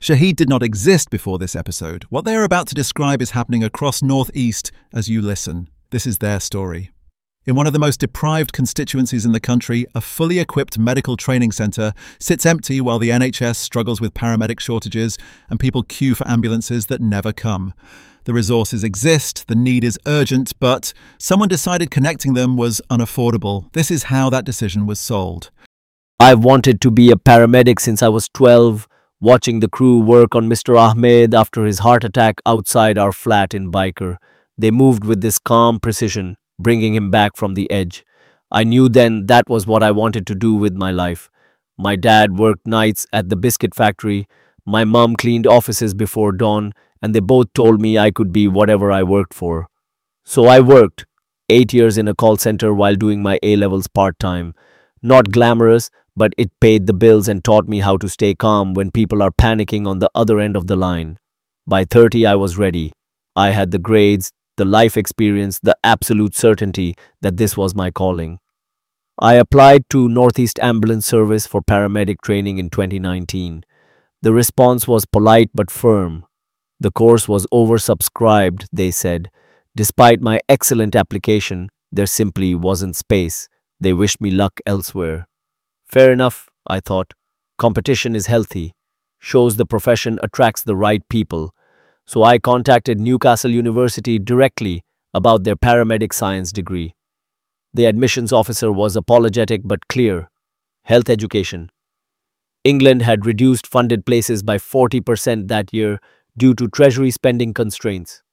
Shahid did not exist before this episode. What they are about to describe is happening across North East as you listen. This is their story. In one of the most deprived constituencies in the country, a fully equipped medical training centre sits empty while the NHS struggles with paramedic shortages and people queue for ambulances that never come. The resources exist, the need is urgent, but someone decided connecting them was unaffordable. This is how that decision was sold. I've wanted to be a paramedic since I was 12, watching the crew work on Mr. Ahmed after his heart attack outside our flat in Biker. They moved with this calm precision, bringing him back from the edge. I knew then that was what I wanted to do with my life. My dad worked nights at the biscuit factory. My mom cleaned offices before dawn, and they both told me I could be whatever I worked for. So I worked 8 years in a call center while doing my A-levels part-time. Not glamorous, but it paid the bills and taught me how to stay calm when people are panicking on the other end of the line. By 30, I was ready. I had the grades, the life experience, the absolute certainty that this was my calling. I applied to Northeast Ambulance Service for paramedic training in 2019. The response was polite but firm. The course was oversubscribed, they said. Despite my excellent application, there simply wasn't space. They wished me luck elsewhere. Fair enough, I thought. Competition is healthy. Shows the profession attracts the right people. So I contacted Newcastle University directly about their paramedic science degree. The admissions officer was apologetic but clear. Health education. England had reduced funded places by 40% that year due to Treasury spending constraints.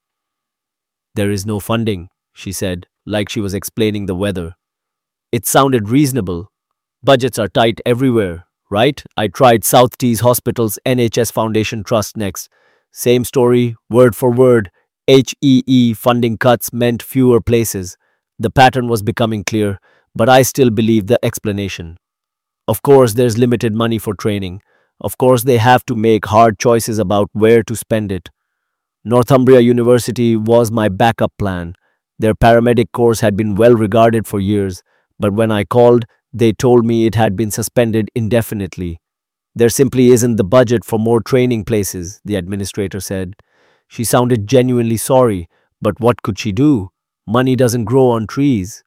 There is no funding, she said, like she was explaining the weather. It sounded reasonable. Budgets are tight everywhere, right? I tried South Tees Hospital's NHS Foundation Trust next. Same story, word for word. HEE funding cuts meant fewer places. The pattern was becoming clear, but I still believe the explanation. Of course, there's limited money for training. Of course, they have to make hard choices about where to spend it. Northumbria University was my backup plan. Their paramedic course had been well regarded for years, but when I called, they told me it had been suspended indefinitely. There simply isn't the budget for more training places, the administrator said. She sounded genuinely sorry, but what could she do? Money doesn't grow on trees.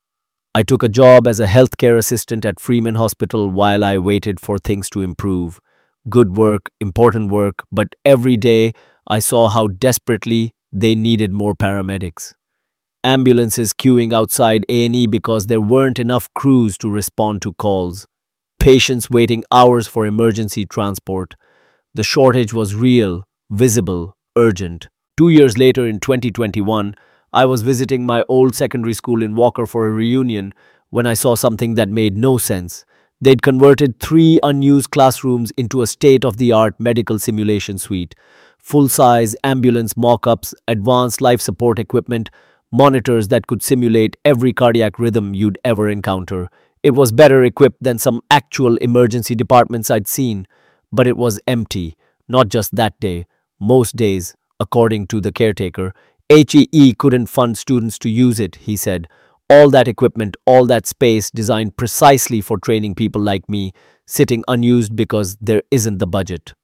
I took a job as a healthcare assistant at Freeman Hospital while I waited for things to improve. Good work, important work, but every day I saw how desperately they needed more paramedics. Ambulances queuing outside A&E because there weren't enough crews to respond to calls. Patients waiting hours for emergency transport. The shortage was real, visible, urgent. 2 years later in 2021, I was visiting my old secondary school in Walker for a reunion when I saw something that made no sense. They'd converted 3 unused classrooms into a state-of-the-art medical simulation suite. Full-size ambulance mock-ups, advanced life support equipment, monitors that could simulate every cardiac rhythm you'd ever encounter. It was better equipped than some actual emergency departments I'd seen, but it was empty. Not just that day. Most days, according to the caretaker, HEE couldn't fund students to use it, he said. All that equipment, all that space designed precisely for training people like me, sitting unused because there isn't the budget.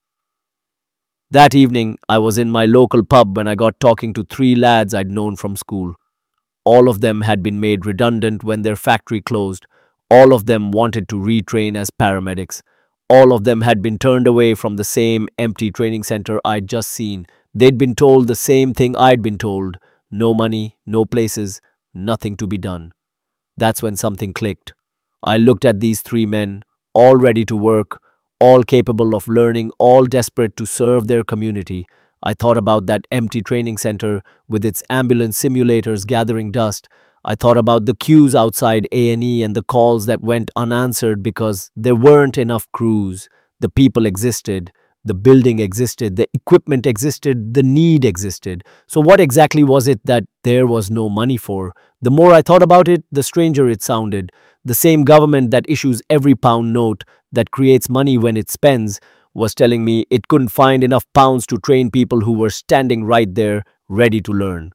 That evening, I was in my local pub when I got talking to 3 lads I'd known from school. All of them had been made redundant when their factory closed. All of them wanted to retrain as paramedics. All of them had been turned away from the same empty training center I'd just seen. They'd been told the same thing I'd been told. No money, no places, nothing to be done. That's when something clicked. I looked at these 3 men, all ready to work, all capable of learning, all desperate to serve their community. I thought about that empty training center with its ambulance simulators gathering dust. I thought about the queues outside A&E and the calls that went unanswered because there weren't enough crews. The people existed, the building existed, the equipment existed, the need existed. So what exactly was it that there was no money for? The more I thought about it, the stranger it sounded. The same government that issues every pound note, that creates money when it spends, was telling me it couldn't find enough pounds to train people who were standing right there, ready to learn.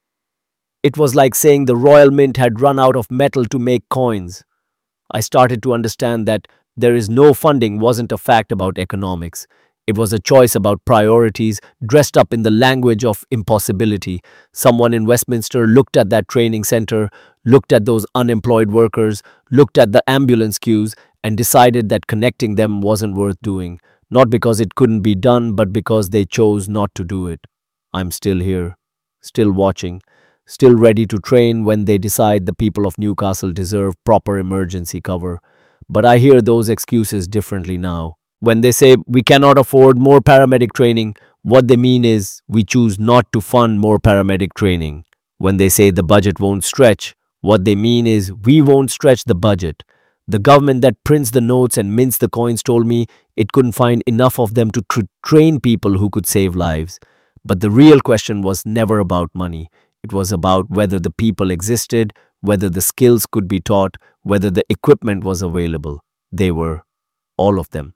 It was like saying the Royal Mint had run out of metal to make coins. I started to understand that there is no funding wasn't a fact about economics. It was a choice about priorities, dressed up in the language of impossibility. Someone in Westminster looked at that training center, looked at those unemployed workers, looked at the ambulance queues, and decided that connecting them wasn't worth doing. Not because it couldn't be done, but because they chose not to do it. I'm still here, still watching, still ready to train when they decide the people of Newcastle deserve proper emergency cover. But I hear those excuses differently now. When they say we cannot afford more paramedic training, what they mean is we choose not to fund more paramedic training. When they say the budget won't stretch, what they mean is we won't stretch the budget. The government that prints the notes and mints the coins told me it couldn't find enough of them to train people who could save lives. But the real question was never about money. It was about whether the people existed, whether the skills could be taught, whether the equipment was available. They were, all of them.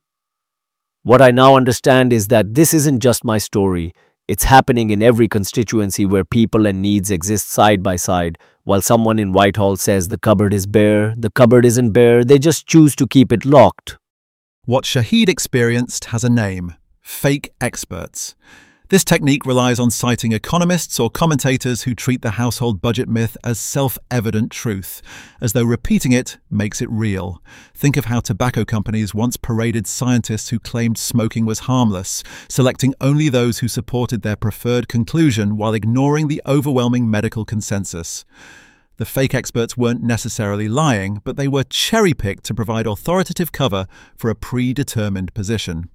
What I now understand is that this isn't just my story. It's happening in every constituency where people and needs exist side by side. While someone in Whitehall says the cupboard is bare, the cupboard isn't bare, they just choose to keep it locked. What Shahid experienced has a name: fake experts. This technique relies on citing economists or commentators who treat the household budget myth as self-evident truth, as though repeating it makes it real. Think of how tobacco companies once paraded scientists who claimed smoking was harmless, selecting only those who supported their preferred conclusion while ignoring the overwhelming medical consensus. The fake experts weren't necessarily lying, but they were cherry-picked to provide authoritative cover for a predetermined position.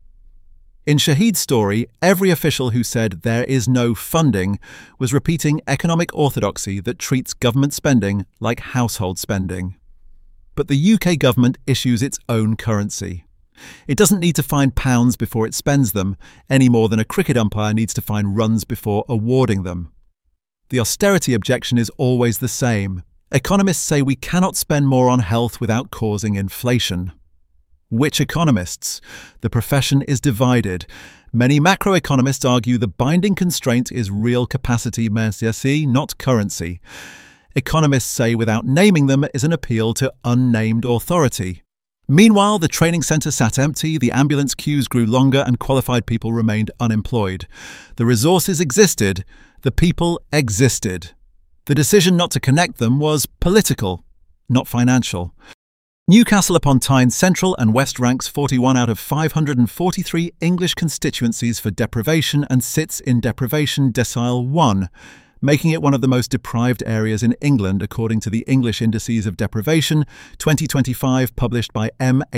In Shahid's story, every official who said there is no funding was repeating economic orthodoxy that treats government spending like household spending. But the UK government issues its own currency. It doesn't need to find pounds before it spends them, any more than a cricket umpire needs to find runs before awarding them. The austerity objection is always the same. Economists say we cannot spend more on health without causing inflation. Which economists? The profession is divided. Many macroeconomists argue the binding constraint is real capacity, merci, not currency. Economists say without naming them is an appeal to unnamed authority. Meanwhile, the training centre sat empty, the ambulance queues grew longer and qualified people remained unemployed. The resources existed, the people existed. The decision not to connect them was political, not financial. Newcastle upon Tyne Central and West ranks 41 out of 543 English constituencies for deprivation and sits in deprivation decile 1, making it one of the most deprived areas in England according to the English Indices of Deprivation 2025 published by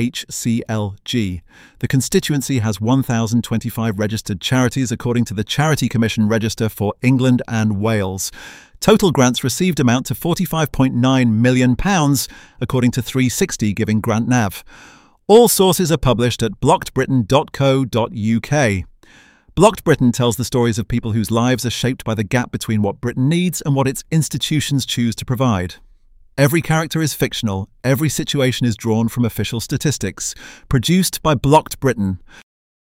MHCLG. The constituency has 1,025 registered charities according to the Charity Commission Register for England and Wales. Total grants received amount to £45.9 million, according to 360 Giving Grant Nav. All sources are published at blockedbritain.co.uk. Blocked Britain tells the stories of people whose lives are shaped by the gap between what Britain needs and what its institutions choose to provide. Every character is fictional, every situation is drawn from official statistics. Produced by Blocked Britain.